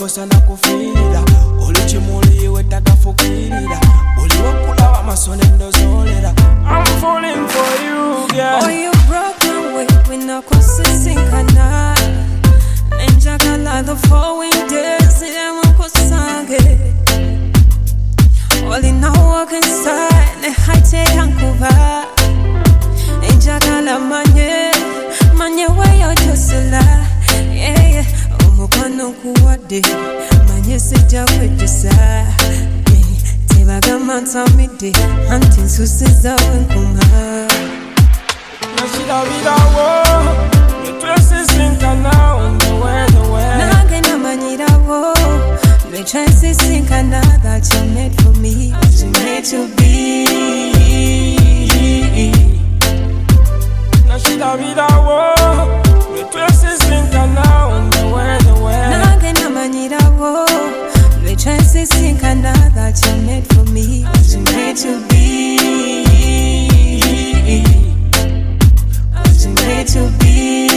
kosa na kufirira Ulichimuli wetagafukirira Uliwakula wa masonendo zolera I'm falling for you, girl. Oh, you broke my way when I could sinkana Nenjagala the following days I won't sange All in a walk inside Ne haite yankuva Nenjagala manye way out yosela Yeah, umukwano kuwade Manye sija wejisa Tebaga mansamide Hunting susiza wenkuma Nashida vida wo The dresses sinkana on the way Nage na manyira wo The dresses sinkana That you made for me What you made to be Nashida vida wo The dresses sinkana on the way Nage na manyira wo The dresses sinkana That you made for me What you made to be To be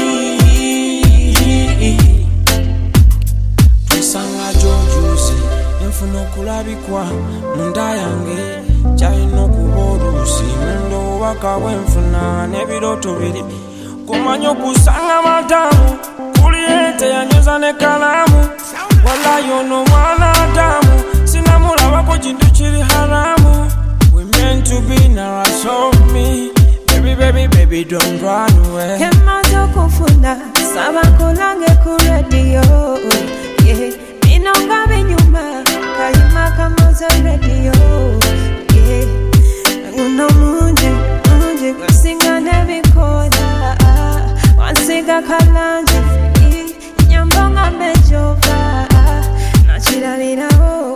Twisanga jojusi Infuno kulabikwa Munda yange Jaino kuborusi Mundo waka wenfuna Nebiroto biri Kumanyo kusanga madamu Kuliete ya nyoza ne kalamu Wala yono mwana adamu Sinamula wako jindu chiri haramu We meant to be now show me Baby, don't run away. Kemazo kufuna, sabakulange ku radio. Yeah, minonga binyuma, kayima kamoza radio. Yeah, uno munje, kusinga nebikoda. Wansiga kalanje, nyambonga mejova. Nachira virawo,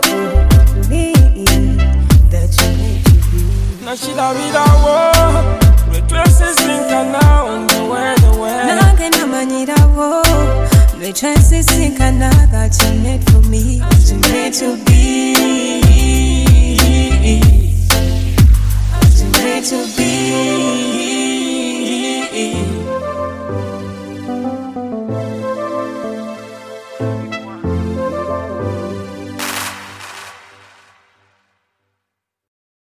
that you need to be. Nachira virawo. Dresses sinkana on the way Nage na manyira wo The dresses sinkana That you made for me What you made to be What you made to be